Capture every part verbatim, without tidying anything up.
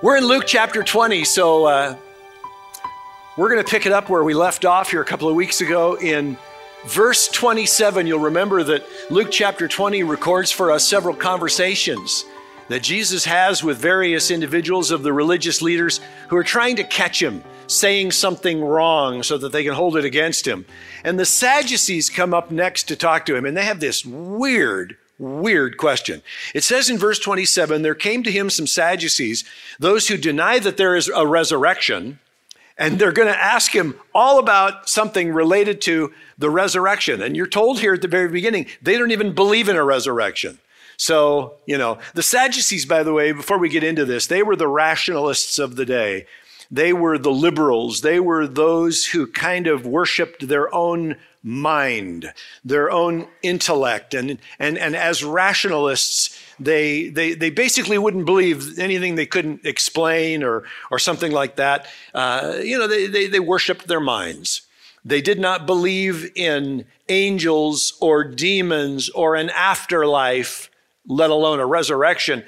We're in Luke chapter twenty, so uh, we're going to pick it up where we left off here a couple of weeks ago in verse twenty-seven. You'll remember that Luke chapter twenty records for us several conversations that Jesus has with various individuals of the religious leaders who are trying to catch him saying something wrong so that they can hold it against him. And the Sadducees come up next to talk to him, and they have this weird Weird question. It says in verse twenty-seven, there came to him some Sadducees, those who deny that there is a resurrection, and they're going to ask him all about something related to the resurrection. And you're told here at the very beginning, they don't even believe in a resurrection. So, you know, the Sadducees, by the way, before we get into this, they were the rationalists of the day. They were the liberals. They were those who kind of worshiped their own mind, their own intellect. And, and, and as rationalists, they, they, they basically wouldn't believe anything they couldn't explain or, or something like that. Uh, you know, they, they, they worshiped their minds. They did not believe in angels or demons or an afterlife, let alone a resurrection.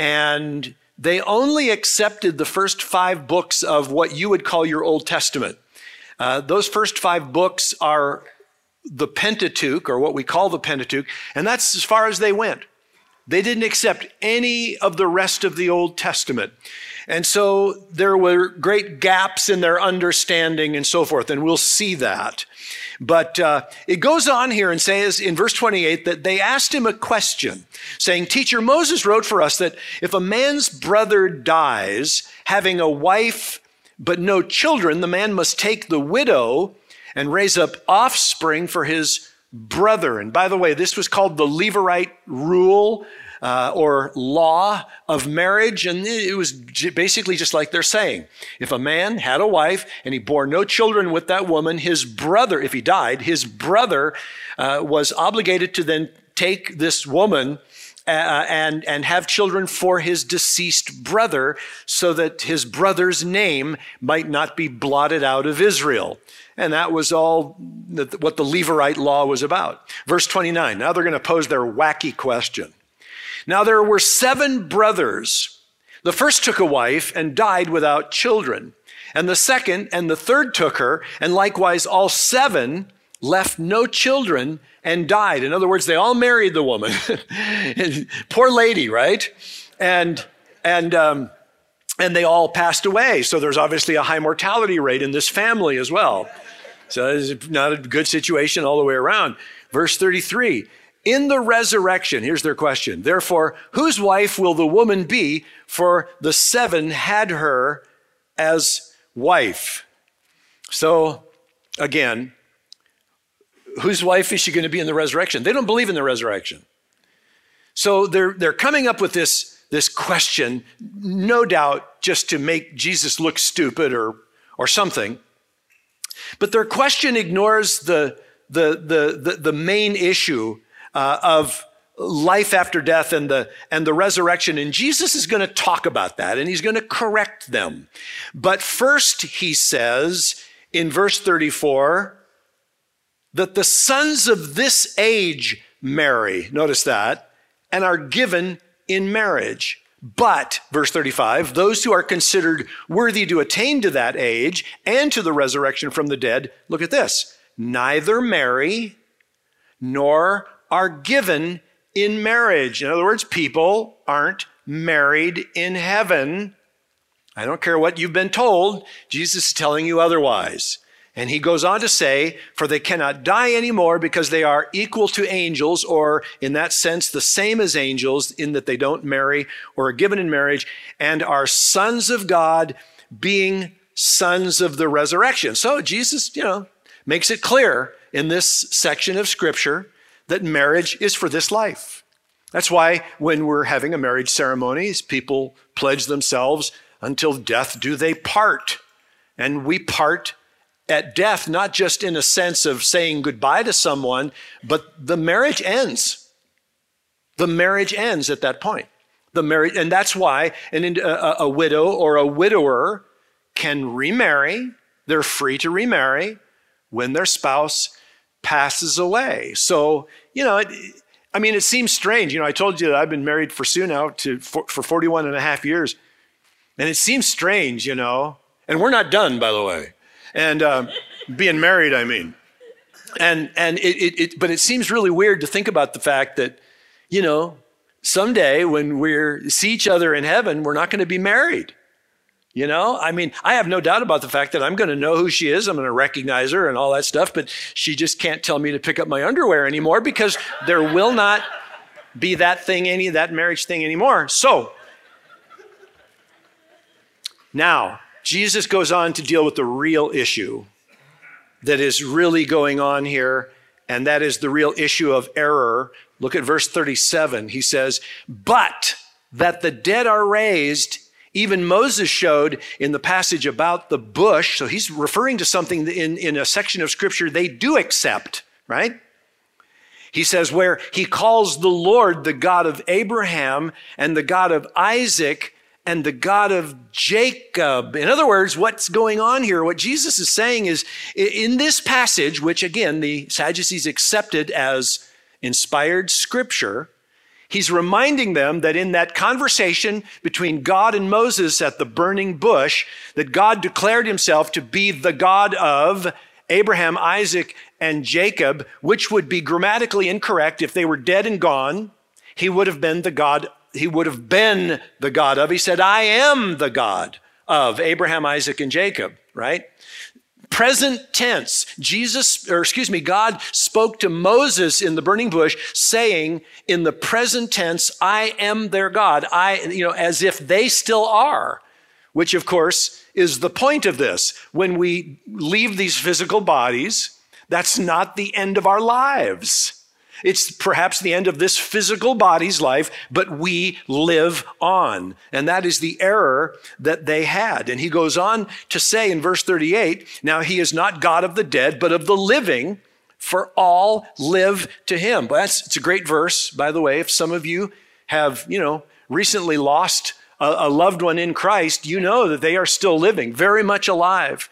And they only accepted the first five books of what you would call your Old Testament. Uh, those first five books are the Pentateuch, or what we call the Pentateuch, and that's as far as they went. They didn't accept any of the rest of the Old Testament. And so there were great gaps in their understanding and so forth, and we'll see that. But uh, it goes on here and says in verse twenty-eight that they asked him a question, saying, "Teacher, Moses wrote for us that if a man's brother dies, having a wife but no children, the man must take the widow and raise up offspring for his brother." And by the way, this was called the Levirate rule uh, or law of marriage. And it was basically just like they're saying. If a man had a wife and he bore no children with that woman, his brother, if he died, his brother uh, was obligated to then take this woman Uh, and, and have children for his deceased brother so that his brother's name might not be blotted out of Israel. And that was all that, what the Levirate law was about. Verse twenty-nine, now they're going to pose their wacky question. Now there were seven brothers. The first took a wife and died without children. And the second and the third took her, and likewise all seven left no children and died. In other words, they all married the woman. Poor lady, right? And and um, and they all passed away. So there's obviously a high mortality rate in this family as well. So it's not a good situation all the way around. Verse thirty-three, in the resurrection, here's their question. Therefore, whose wife will the woman be? For the seven had her as wife. So again, whose wife is she going to be in the resurrection? They don't believe in the resurrection. So they're, they're coming up with this, this question, no doubt just to make Jesus look stupid or, or something. But their question ignores the, the, the, the, the main issue uh, of life after death and the, and the resurrection. And Jesus is going to talk about that, and he's going to correct them. But first, he says in verse thirty-four, that the sons of this age marry, notice that, and are given in marriage. But, verse thirty-five, those who are considered worthy to attain to that age and to the resurrection from the dead, look at this, neither marry nor are given in marriage. In other words, people aren't married in heaven. I don't care what you've been told, Jesus is telling you otherwise. And he goes on to say, for they cannot die anymore because they are equal to angels, or in that sense, the same as angels in that they don't marry or are given in marriage, and are sons of God, being sons of the resurrection. So Jesus, you know, makes it clear in this section of scripture that marriage is for this life. That's why when we're having a marriage ceremony, people pledge themselves until death do they part. And we part at death, not just in a sense of saying goodbye to someone, but the marriage ends. The marriage ends at that point. The marriage, and that's why an, a, a widow or a widower can remarry. They're free to remarry when their spouse passes away. So, you know, it, I mean, it seems strange. You know, I told you that I've been married for Sue now to, for, for forty-one and a half years. And it seems strange, you know, and we're not done, by the way. And uh, being married, I mean. And and it, it, it, but it seems really weird to think about the fact that, you know, someday when we see each other in heaven, we're not going to be married. You know, I mean, I have no doubt about the fact that I'm going to know who she is. I'm going to recognize her and all that stuff, but she just can't tell me to pick up my underwear anymore because there will not be that thing, any that marriage thing anymore. So now Jesus goes on to deal with the real issue that is really going on here, and that is the real issue of error. Look at verse thirty-seven. He says, but that the dead are raised, even Moses showed in the passage about the bush. So he's referring to something in, in a section of scripture they do accept, right? He says where he calls the Lord the God of Abraham and the God of Isaac and the God of Jacob. In other words, what's going on here, what Jesus is saying is in this passage, which again, the Sadducees accepted as inspired scripture, he's reminding them that in that conversation between God and Moses at the burning bush, that God declared himself to be the God of Abraham, Isaac, and Jacob, which would be grammatically incorrect. If they were dead and gone, he would have been the God He would have been the God of. He said, I am the God of Abraham, Isaac, and Jacob, right? Present tense, Jesus, or excuse me, God spoke to Moses in the burning bush saying in the present tense, I am their God. I, you know, as if they still are, which of course is the point of this. When we leave these physical bodies, that's not the end of our lives. It's perhaps the end of this physical body's life, but we live on. And that is the error that they had. And he goes on to say in verse thirty-eight, now he is not God of the dead, but of the living, for all live to him. But that's, it's a great verse, by the way. If some of you have, you know, recently lost a, a loved one in Christ, you know that they are still living, very much alive.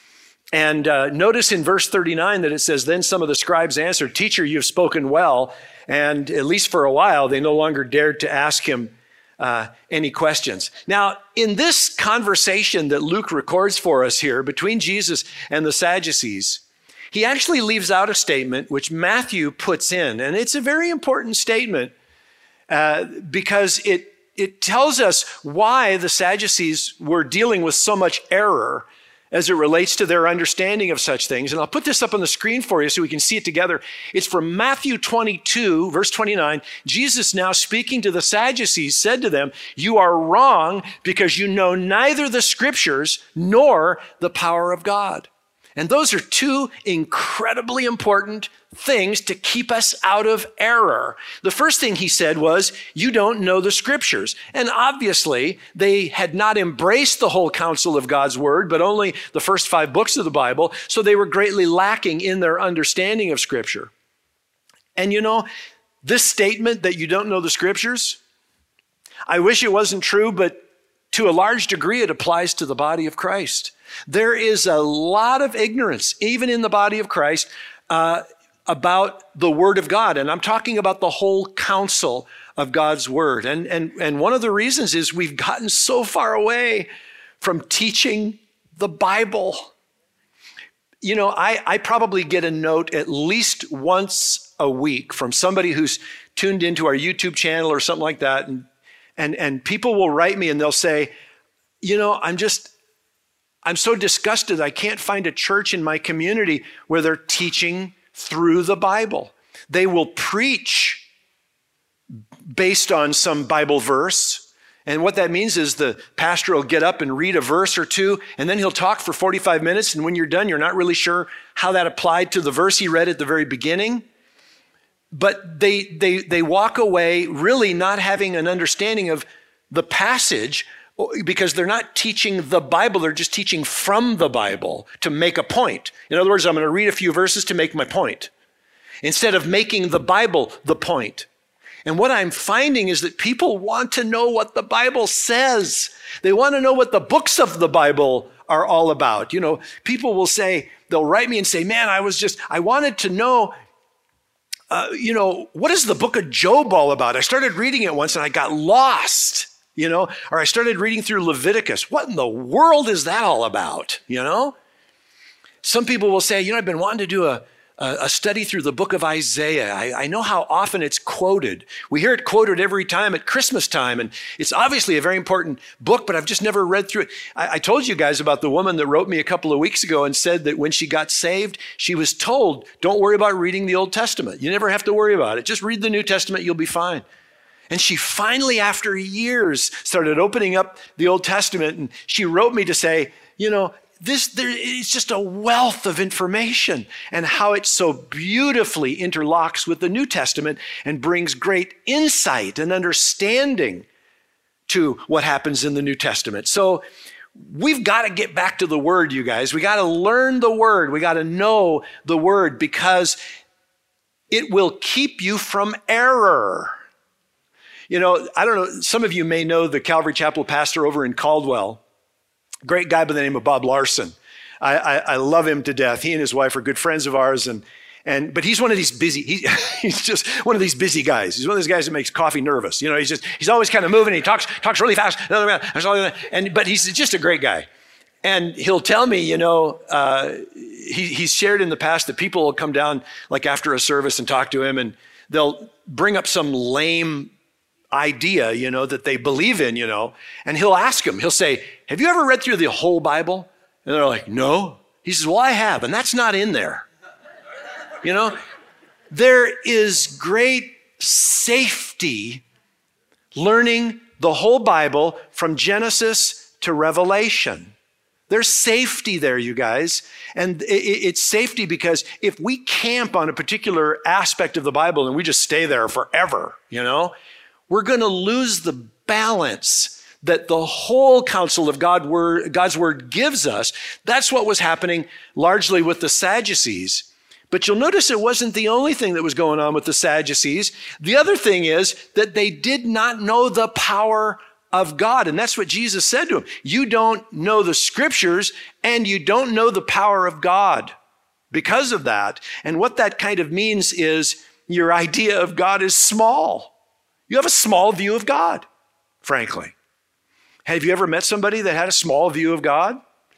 And uh, notice in verse thirty-nine that it says, then some of the scribes answered, teacher, you've spoken well. And at least for a while, they no longer dared to ask him uh, any questions. Now, in this conversation that Luke records for us here between Jesus and the Sadducees, he actually leaves out a statement which Matthew puts in. And it's a very important statement uh, because it, it tells us why the Sadducees were dealing with so much error as it relates to their understanding of such things. And I'll put this up on the screen for you so we can see it together. It's from Matthew twenty-two, verse twenty-nine. Jesus, now speaking to the Sadducees, said to them, you are wrong because you know neither the scriptures nor the power of God. And those are two incredibly important things to keep us out of error. The first thing he said was, you don't know the scriptures. And obviously, they had not embraced the whole counsel of God's word, but only the first five books of the Bible. So they were greatly lacking in their understanding of scripture. And you know, this statement that you don't know the scriptures, I wish it wasn't true, but to a large degree, it applies to the body of Christ. There is a lot of ignorance, even in the body of Christ, uh, about the word of God. And I'm talking about the whole counsel of God's word. And, and, and one of the reasons is we've gotten so far away from teaching the Bible. You know, I, I probably get a note at least once a week from somebody who's tuned into our YouTube channel or something like that. And, and, and people will write me and they'll say, you know, I'm just, I'm so disgusted. I can't find a church in my community where they're teaching through the Bible. They will preach based on some Bible verse. And what that means is the pastor will get up and read a verse or two, and then he'll talk for forty-five minutes. And when you're done, you're not really sure how that applied to the verse he read at the very beginning. But they, they, they walk away really not having an understanding of the passage, because they're not teaching the Bible, they're just teaching from the Bible to make a point. In other words, I'm going to read a few verses to make my point, instead of making the Bible the point. And what I'm finding is that people want to know what the Bible says. They want to know what the books of the Bible are all about. You know, people will say, they'll write me and say, man, I was just, I wanted to know, uh, you know, what is the book of Job all about? I started reading it once and I got lost. you know, or I started reading through Leviticus. What in the world is that all about, you know? Some people will say, you know, I've been wanting to do a, a, a study through the book of Isaiah. I, I know how often it's quoted. We hear it quoted every time at Christmas time, and it's obviously a very important book, but I've just never read through it. I, I told you guys about the woman that wrote me a couple of weeks ago and said that when she got saved, she was told, don't worry about reading the Old Testament. You never have to worry about it. Just read the New Testament, you'll be fine. And she finally, after years, started opening up the Old Testament, and she wrote me to say, you know, This there is just a wealth of information and how it so beautifully interlocks with the New Testament and brings great insight and understanding to what happens in the New Testament. So we've got to get back to the Word, you guys. We got to learn the Word. We got to know the Word because it will keep you from error. You know, I don't know, some of you may know the Calvary Chapel pastor over in Caldwell. Great guy by the name of Bob Larson. I, I, I love him to death. He and his wife are good friends of ours. And, and but he's one of these busy, he, he's just one of these busy guys. He's one of these guys that makes coffee nervous. You know, he's just, he's always kind of moving. He talks, talks really fast. And, but he's just a great guy. And he'll tell me, you know, uh, he, he's shared in the past that people will come down like after a service and talk to him, and they'll bring up some lame idea, you know, that they believe in, you know, and he'll ask them, he'll say, have you ever read through the whole Bible? And they're like, no. He says, well, I have, and that's not in there. You know, there is great safety learning the whole Bible from Genesis to Revelation. There's safety there, you guys. And it's safety because if we camp on a particular aspect of the Bible and we just stay there forever, you know, we're going to lose the balance that the whole counsel of God word, God's word gives us. That's what was happening largely with the Sadducees. But you'll notice it wasn't the only thing that was going on with the Sadducees. The other thing is that they did not know the power of God. And that's what Jesus said to them. You don't know the scriptures and you don't know the power of God because of that. And what that kind of means is your idea of God is small. You have a small view of God, frankly. Have you ever met somebody that had a small view of God?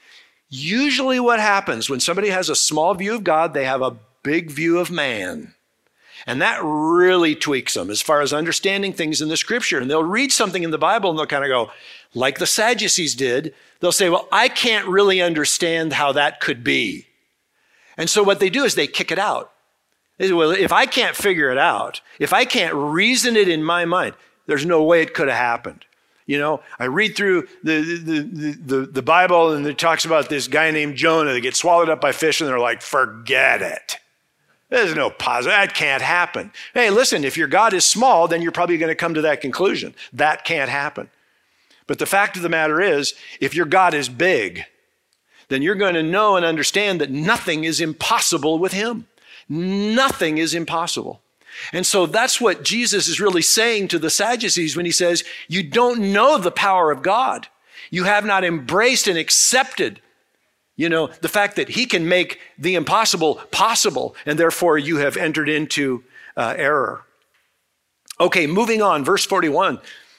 Usually what happens when somebody has a small view of God, they have a big view of man. And that really tweaks them as far as understanding things in the scripture. And they'll read something in the Bible and they'll kind of go, like the Sadducees did, they'll say, well, I can't really understand how that could be. And so what they do is they kick it out. They say, well, if I can't figure it out, if I can't reason it in my mind, there's no way it could have happened. You know, I read through the, the, the, the, the Bible and it talks about this guy named Jonah that gets swallowed up by fish and they're like, forget it. There's no positive, that can't happen. Hey, listen, if your God is small, then you're probably going to come to that conclusion. That can't happen. But the fact of the matter is, if your God is big, then you're going to know and understand that nothing is impossible with him. Nothing is impossible. And so that's what Jesus is really saying to the Sadducees when he says, you don't know the power of God. You have not embraced and accepted, you know, the fact that he can make the impossible possible, and therefore you have entered into uh, error. Okay, moving on, verse forty-one.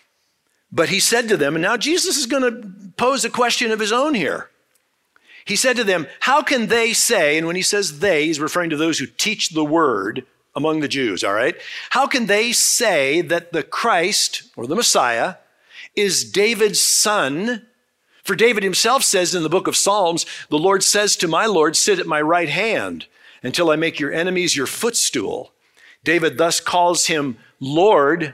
But he said to them, and now Jesus is going to pose a question of his own here. He said to them, how can they say, and when he says they, he's referring to those who teach the word among the Jews, all right? How can they say that the Christ, or the Messiah, is David's son? For David himself says in the book of Psalms, the Lord says to my Lord, sit at my right hand until I make your enemies your footstool. David thus calls him Lord.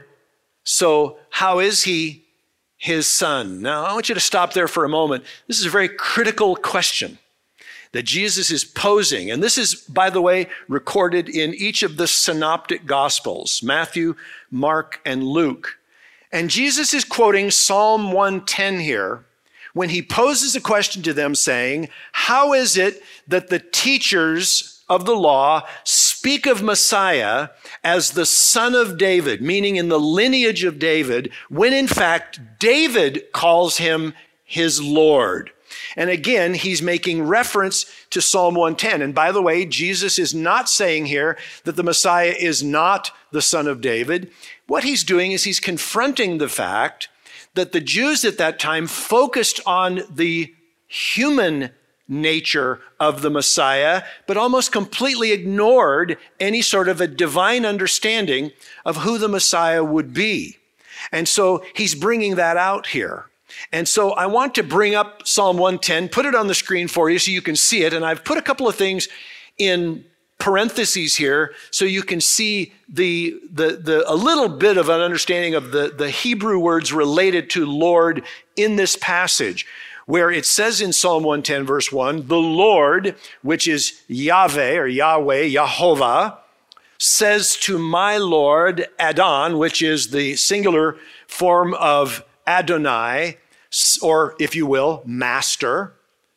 So how is he his son? Now, I want you to stop there for a moment. This is a very critical question that Jesus is posing. And this is, by the way, recorded in each of the synoptic gospels, Matthew, Mark, and Luke. And Jesus is quoting Psalm one ten here when he poses a question to them saying, how is it that the teachers of the law speak of Messiah as the son of David, meaning in the lineage of David, when in fact David calls him his Lord? And again, he's making reference to Psalm one ten. And by the way, Jesus is not saying here that the Messiah is not the son of David. What he's doing is he's confronting the fact that the Jews at that time focused on the human nature of the Messiah, but almost completely ignored any sort of a divine understanding of who the Messiah would be. And so he's bringing that out here. And so I want to bring up Psalm one ten, put it on the screen for you so you can see it. And I've put a couple of things in parentheses here so you can see the, the, the, a little bit of an understanding of the, the Hebrew words related to Lord in this passage, where it says in Psalm one ten, verse one, the Lord, which is Yahweh or Yahweh, Yahovah, says to my Lord Adon, which is the singular form of Adonai, or if you will, master,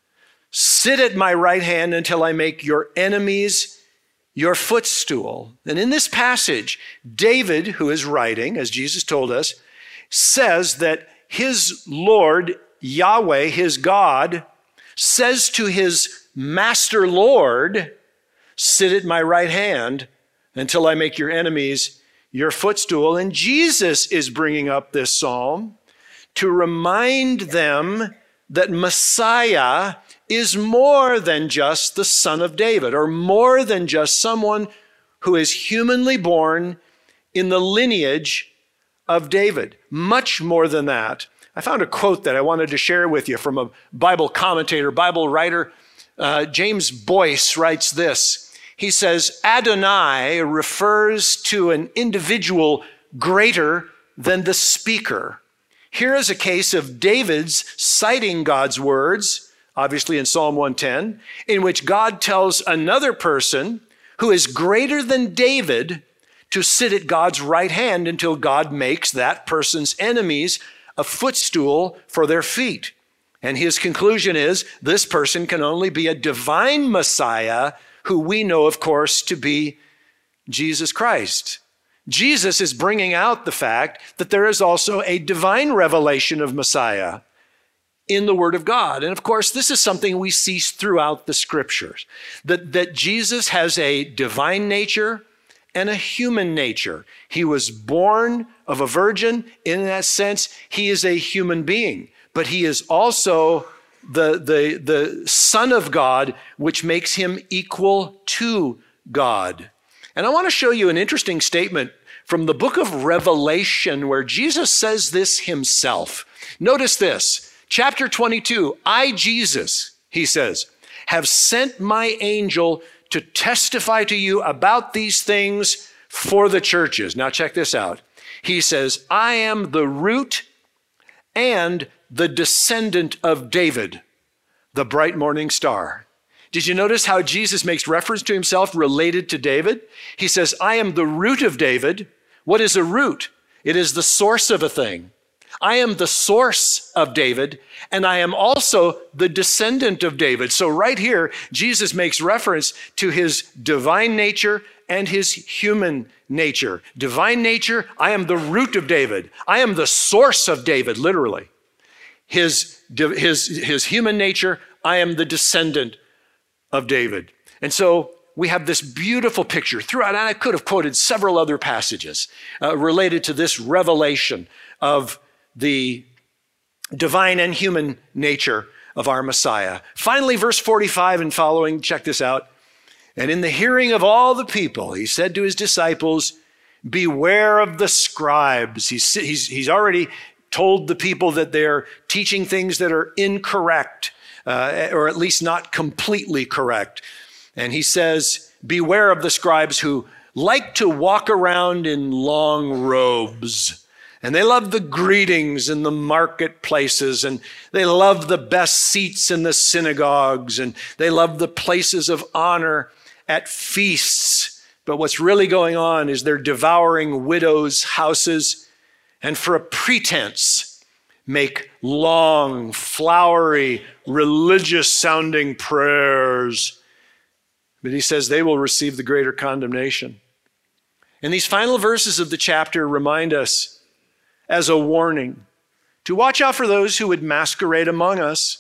sit at my right hand until I make your enemies your footstool. And in this passage, David, who is writing, as Jesus told us, says that his Lord, Yahweh, his God, says to his master Lord, sit at my right hand until I make your enemies your footstool. And Jesus is bringing up this psalm to remind them that Messiah is more than just the son of David, or more than just someone who is humanly born in the lineage of David. Much more than that. I found a quote that I wanted to share with you from a Bible commentator, Bible writer. Uh, James Boyce writes this. He says, Adonai refers to an individual greater than the speaker. Here is a case of David's citing God's words, obviously in Psalm one ten, in which God tells another person who is greater than David to sit at God's right hand until God makes that person's enemies a footstool for their feet. And his conclusion is this person can only be a divine Messiah, who we know, of course, to be Jesus Christ. Jesus is bringing out the fact that there is also a divine revelation of Messiah in the Word of God. And of course, this is something we see throughout the scriptures, that, that Jesus has a divine nature and a human nature. He was born of a virgin. In that sense, he is a human being, but he is also the, the, the Son of God, which makes him equal to God. And I want to show you an interesting statement from the book of Revelation where Jesus says this himself. Notice this, chapter twenty-two, I, Jesus, he says, have sent my angel to testify to you about these things for the churches. Now check this out. He says, I am the root and the descendant of David, the bright morning star. Did you notice how Jesus makes reference to himself related to David? He says, I am the root of David. What is a root? It is the source of a thing. I am the source of David, and I am also the descendant of David. So right here, Jesus makes reference to his divine nature and his human nature. Divine nature, I am the root of David. I am the source of David, literally. His, his, his human nature, I am the descendant of David. And so we have this beautiful picture throughout, and I could have quoted several other passages uh, related to this revelation of the divine and human nature of our Messiah. Finally, verse forty-five and following, check this out. And in the hearing of all the people, he said to his disciples, beware of the scribes. He's, he's, he's already told the people that they're teaching things that are incorrect, uh, or at least not completely correct. And he says, beware of the scribes who like to walk around in long robes. And they love the greetings in the marketplaces, and they love the best seats in the synagogues, and they love the places of honor at feasts. But what's really going on is they're devouring widows' houses, and for a pretense, make long, flowery, religious-sounding prayers. But he says they will receive the greater condemnation. And these final verses of the chapter remind us, as a warning, to watch out for those who would masquerade among us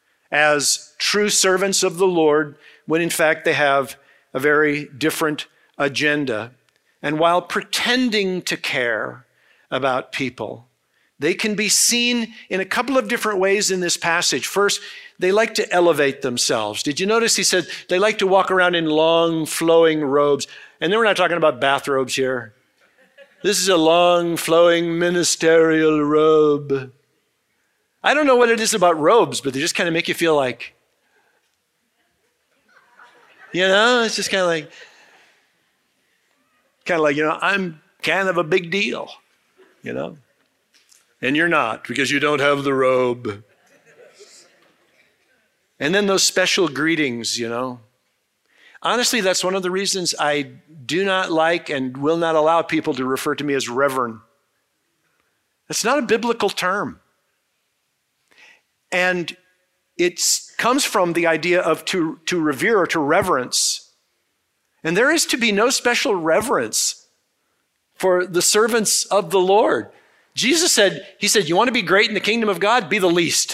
as true servants of the Lord, when in fact they have a very different agenda. And while pretending to care about people, They can be seen in a couple of different ways in this passage. First, they like to elevate themselves. Did you notice he said they like to walk around in long flowing robes? And then we're not talking about bathrobes here. This is a long flowing ministerial robe. I don't know what it is about robes, but they just kind of make you feel like, you know, it's just kind of like, kind of like, you know, I'm kind of a big deal, you know, and you're not because you don't have the robe. And then those special greetings, you know. Honestly, that's one of the reasons I do not like and will not allow people to refer to me as reverend. That's not a biblical term. And it comes from the idea of to, to revere or to reverence. And there is to be no special reverence for the servants of the Lord. Jesus said, he said, you want to be great in the kingdom of God? Be the least.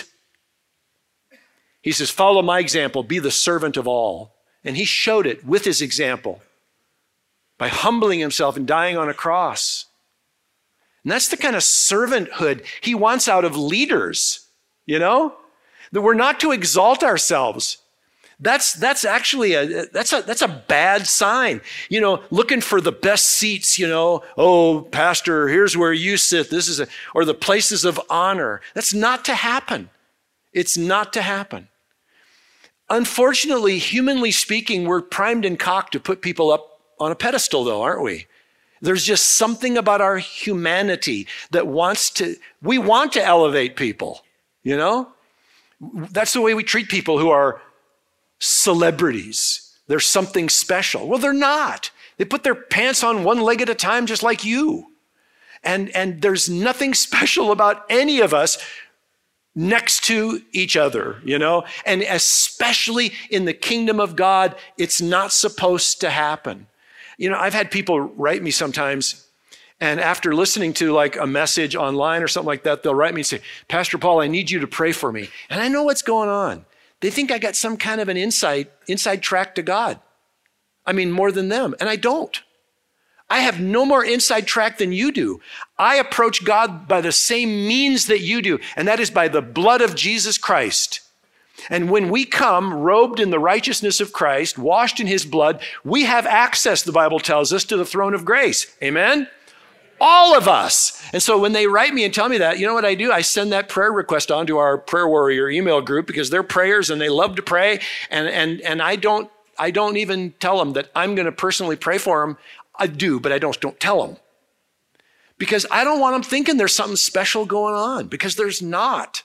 He says, follow my example, be the servant of all. And he showed it with his example by humbling himself and dying on a cross. And that's the kind of servanthood he wants out of leaders, you know? That we're not to exalt ourselves. That's, that's actually a, that's a, that's a bad sign. You know, looking for the best seats, you know, oh, pastor, here's where you sit. This is a, or the places of honor. That's not to happen. It's not to happen. Unfortunately, humanly speaking, we're primed and cocked to put people up on a pedestal though, aren't we? There's just something about our humanity that wants to, we want to elevate people, you know? That's the way we treat people who are celebrities. They're something special. Well, they're not. They put their pants on one leg at a time just like you. And, and there's nothing special about any of us next to each other, you know? And especially in the kingdom of God, it's not supposed to happen. You know, I've had people write me sometimes, and after listening to like a message online or something like that, they'll write me and say, Pastor Paul, I need you to pray for me. And I know what's going on. They think I got some kind of an insight, inside track to God. I mean, more than them, and I don't. I have no more inside track than you do. I approach God by the same means that you do, and that is by the blood of Jesus Christ. And when we come robed in the righteousness of Christ, washed in his blood, we have access, the Bible tells us, to the throne of grace. Amen? All of us. And so when they write me and tell me that, you know what I do? I send that prayer request on to our prayer warrior email group because they're prayers and they love to pray. And, and, and I don't, I don't even tell them that I'm going to personally pray for them. I do, but I don't, don't tell them. Because I don't want them thinking there's something special going on, because there's not.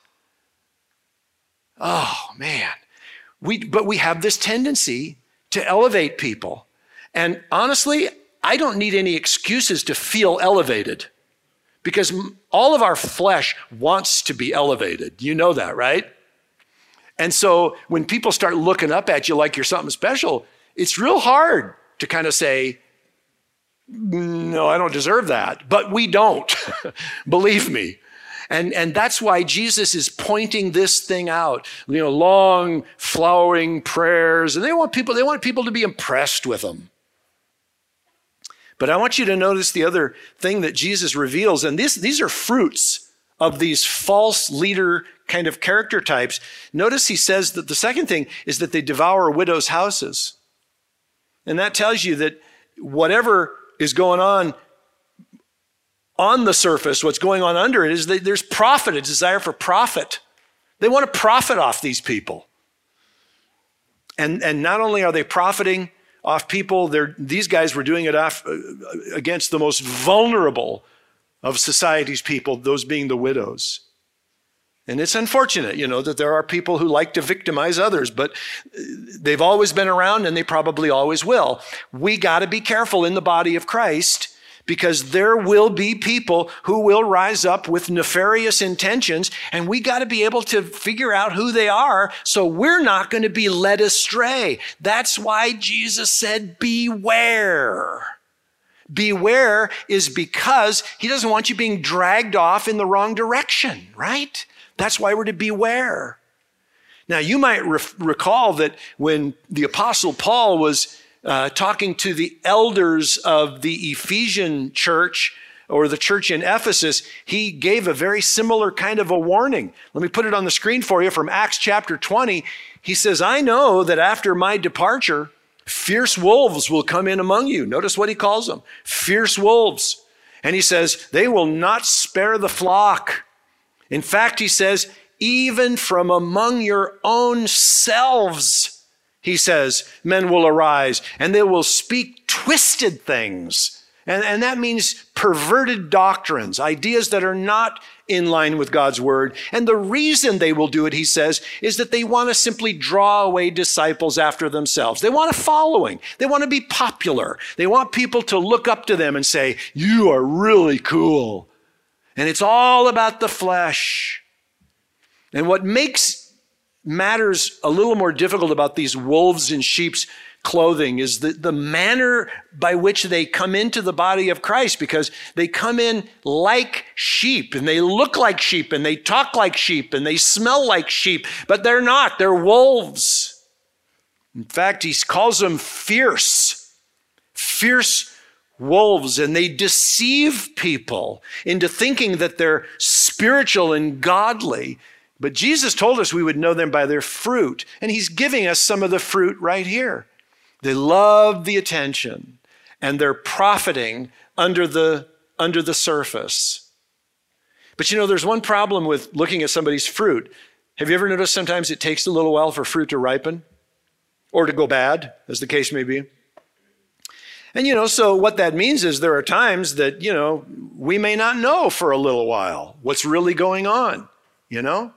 Oh, man. We, but we have this tendency to elevate people. And honestly, I don't need any excuses to feel elevated, because all of our flesh wants to be elevated. You know that, right? And so when people start looking up at you like you're something special, it's real hard to kind of say, no, I don't deserve that. But we don't, believe me. And, and that's why Jesus is pointing this thing out, you know, long flowering prayers. And they want people, they want people to be impressed with them. But I want you to notice the other thing that Jesus reveals, and this, these are fruits of these false leader kind of character types. Notice he says that the second thing is that they devour widows' houses. And that tells you that whatever is going on on the surface, what's going on under it is that there's profit, a desire for profit. They want to profit off these people. And, and not only are they profiting off people, they're, these guys were doing it off against the most vulnerable of society's people, those being the widows. And it's unfortunate, you know, that there are people who like to victimize others, but they've always been around and they probably always will. We got to be careful in the body of Christ, because there will be people who will rise up with nefarious intentions, and we got to be able to figure out who they are so we're not going to be led astray. That's why Jesus said, beware. Beware is because he doesn't want you being dragged off in the wrong direction, right? That's why we're to beware. Now, you might re- recall that when the Apostle Paul was uh, talking to the elders of the Ephesian church, or the church in Ephesus, he gave a very similar kind of a warning. Let me put it on the screen for you from Acts chapter twenty. He says, I know that after my departure, fierce wolves will come in among you. Notice what he calls them, fierce wolves. And he says, they will not spare the flock. In fact, he says, even from among your own selves, he says, men will arise and they will speak twisted things. And, and that means perverted doctrines, ideas that are not in line with God's word. And the reason they will do it, he says, is that they want to simply draw away disciples after themselves. They want a following. They want to be popular. They want people to look up to them and say, you are really cool. And it's all about the flesh. And what makes matters a little more difficult about these wolves in sheep's clothing is the, the manner by which they come into the body of Christ, because they come in like sheep and they look like sheep and they talk like sheep and they smell like sheep, but they're not. They're wolves. In fact, he calls them fierce, fierce wolves, and they deceive people into thinking that they're spiritual and godly. But Jesus told us we would know them by their fruit, and he's giving us some of the fruit right here. They love the attention, and they're profiting under the, under the surface. But you know, there's one problem with looking at somebody's fruit. Have you ever noticed sometimes it takes a little while for fruit to ripen or to go bad, as the case may be? And you know, so what that means is there are times that, you know, we may not know for a little while what's really going on, you know?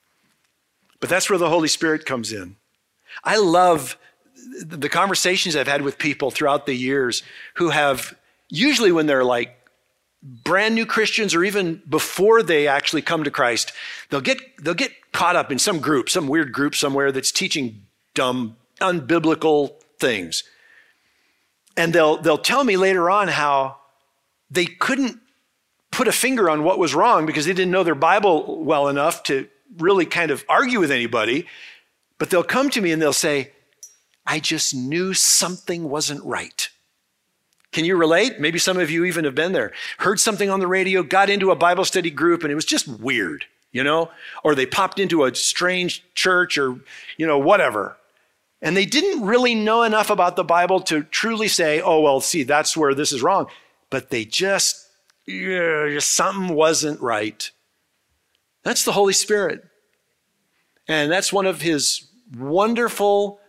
But that's where the Holy Spirit comes in. I love the conversations I've had with people throughout the years who have, usually when they're like brand new Christians or even before they actually come to Christ, they'll get, they'll get caught up in some group, some weird group somewhere that's teaching dumb, unbiblical things. And they'll, they'll tell me later on how they couldn't put a finger on what was wrong because they didn't know their Bible well enough to really kind of argue with anybody. But they'll come to me and they'll say, I just knew something wasn't right. Can you relate? Maybe some of you even have been there. Heard something on the radio, got into a Bible study group, and it was just weird, you know? Or they popped into a strange church or, you know, whatever. And they didn't really know enough about the Bible to truly say, oh, well, see, that's where this is wrong. But they just, yeah, something wasn't right. That's the Holy Spirit. And that's one of his wonderful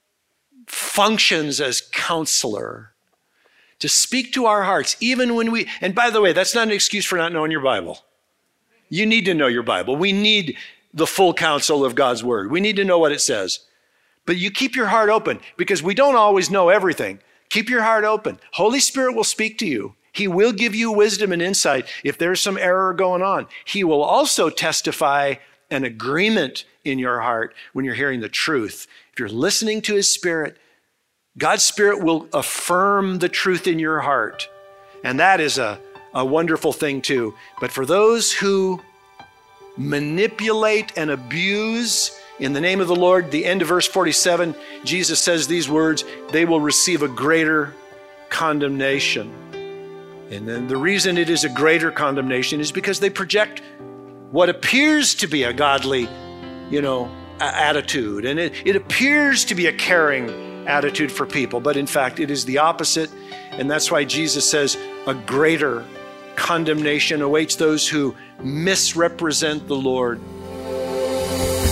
functions as counselor, to speak to our hearts, even when we, and by the way, that's not an excuse for not knowing your Bible. You need to know your Bible. We need the full counsel of God's word. We need to know what it says. But you keep your heart open because we don't always know everything. Keep your heart open. Holy Spirit will speak to you. He will give you wisdom and insight if there's some error going on. He will also testify an agreement in your heart when you're hearing the truth. If you're listening to his Spirit, God's Spirit will affirm the truth in your heart. And that is a, a wonderful thing too. But for those who manipulate and abuse in the name of the Lord, the end of verse forty-seven, Jesus says these words, they will receive a greater condemnation. And then the reason it is a greater condemnation is because they project what appears to be a godly, you know, attitude. And it, it appears to be a caring attitude for people, but in fact, it is the opposite. And that's why Jesus says a greater condemnation awaits those who misrepresent the Lord.